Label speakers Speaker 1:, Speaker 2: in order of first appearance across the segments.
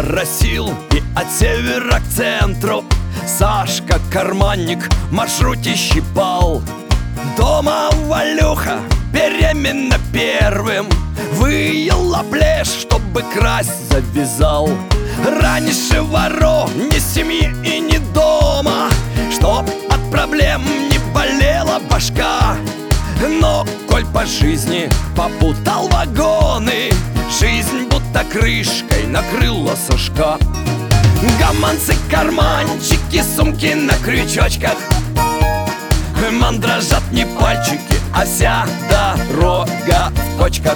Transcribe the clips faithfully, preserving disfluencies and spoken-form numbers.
Speaker 1: пара сил, и от севера к центру Сашка, карманник, в маршруте щипал. Дома Валюха беременна первым, выела плешь, чтобы красть завязал. Раньше вору ни семьи и ни дома, чтоб от проблем не болела башка. Но коль по жизни попутал вагоны, жизнь будто крышкой накрыла Сашка. Гаманцы, карманчики, сумки на крючочках, мандрожат не пальчики, а вся дорога в кочках.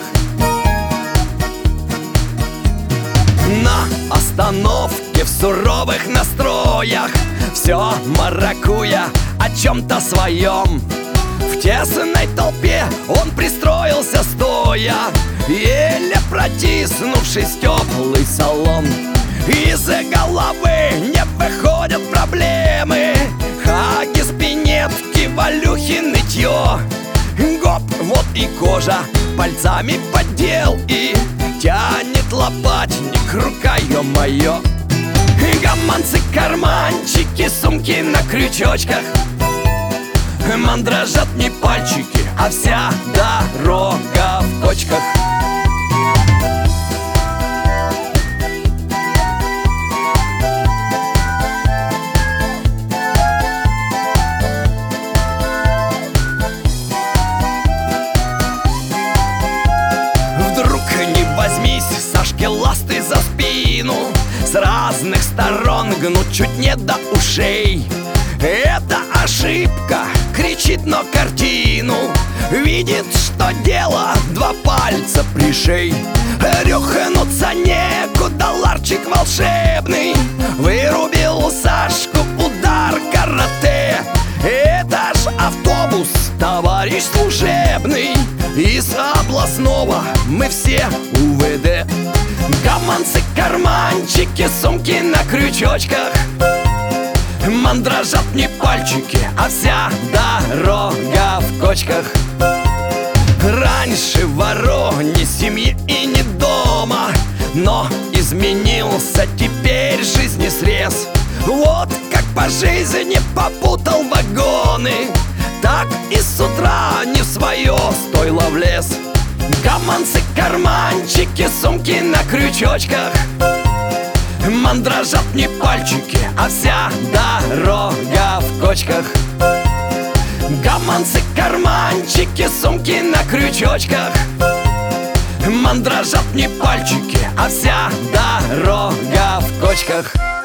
Speaker 1: На остановке в суровых настроях все маракуя о чем-то своем. В тесной толпе он пристроился стоя, еле протиснувшись в теплый салон. Из-за головы не выходят проблемы, Хаги, Спинетки, Валюхи, нытье. Гоп, вот и кожа пальцами поддел, и тянет лопатник, рука, ё-моё. Гаманцы, карманчики, сумки на крючочках, мандрожат не пальчики, а вся дорога в кочках. Сашке ласты за спину с разных сторон гнут чуть не до ушей. Это ошибка, кричит, но картину видит, что дело два пальца пришей. Рюхнуться некуда, ларчик волшебный вырубил Сашку удар карате. Это ж автобус, товарищ служебный, из областного мы все УВД. Гаманцы, карманчики, сумки на крючочках, мандрожат не пальчики, а вся дорога в кочках. Раньше вору ни семьи и ни дома, но изменился теперь жизни срез. Вот как по жизни попутал вагоны, так и с утра не в свое стойло влез. Гаманцы, карманчики, сумки на крючочках, мандрожат не пальчики, а вся дорога в кочках. Гаманцы, карманчики, сумки на крючочках, мандрожат не пальчики, а вся дорога в кочках.